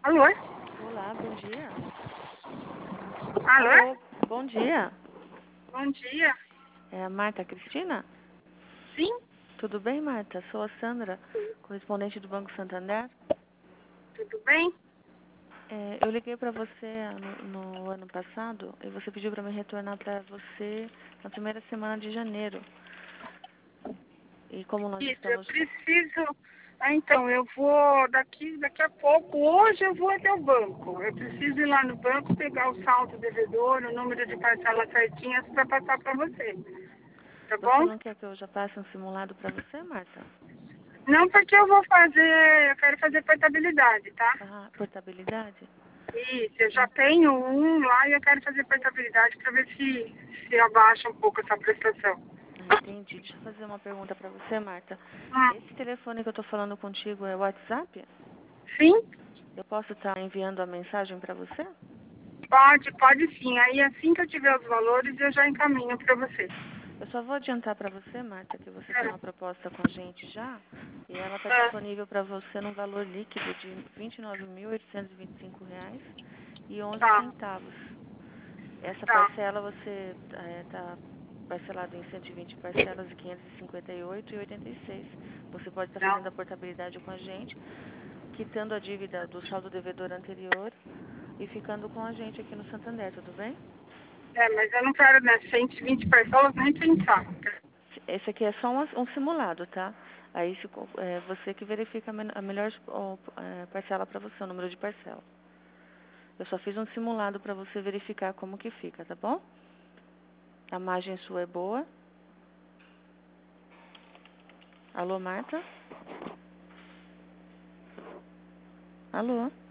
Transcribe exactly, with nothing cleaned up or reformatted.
Alô? Olá, bom dia. Alô? Alô, bom dia. Bom dia. É a Marta Cristina? Sim? Tudo bem, Marta? Sou a Sandra, correspondente do Banco Santander. Tudo bem? É, eu liguei para você no, no ano passado e você pediu para me retornar para você na primeira semana de janeiro. E como nós Isso, eu estamos... preciso... Ah, então, eu vou daqui, daqui a pouco, hoje eu vou até o banco. Eu preciso ir lá no banco, pegar o saldo devedor, o número de parcelas certinhas para passar para você. Tá Você bom? não quer que eu já passe um simulado para você, Marta? Não, porque eu vou fazer... Eu quero fazer portabilidade, tá? Ah, portabilidade? Isso, eu já tenho um lá e eu quero fazer portabilidade para ver se, se abaixa um pouco essa prestação. Ah, entendi. Deixa eu fazer uma pergunta para você, Marta. Ah, Esse telefone que eu estou falando contigo é o WhatsApp? sim? Eu posso estar enviando a mensagem para você? Pode, pode sim. Aí assim que eu tiver os valores, eu já encaminho para você. Eu só vou adiantar para você, Marta, que você tem É. uma proposta com a gente já e ela está É. disponível para você no valor líquido de vinte e nove mil oitocentos e vinte e cinco reais e onze Tá, centavos. Essa tá. parcela você está parcelado em cento e vinte parcelas de quinhentos e cinquenta e oito reais e oitenta e seis. Você pode estar fazendo a Não. portabilidade com a gente, quitando a dívida do saldo devedor anterior e ficando com a gente aqui no Santander, tudo bem? É, mas eu não quero, né, cento e vinte pessoas nem pensar. Esse aqui é só um, um simulado, tá? Aí se, co- é você que verifica a, men- a melhor ó, é, parcela para você, o número de parcela. Eu só fiz um simulado para você verificar como que fica, tá bom? A margem sua é boa. Alô, Marta? Alô?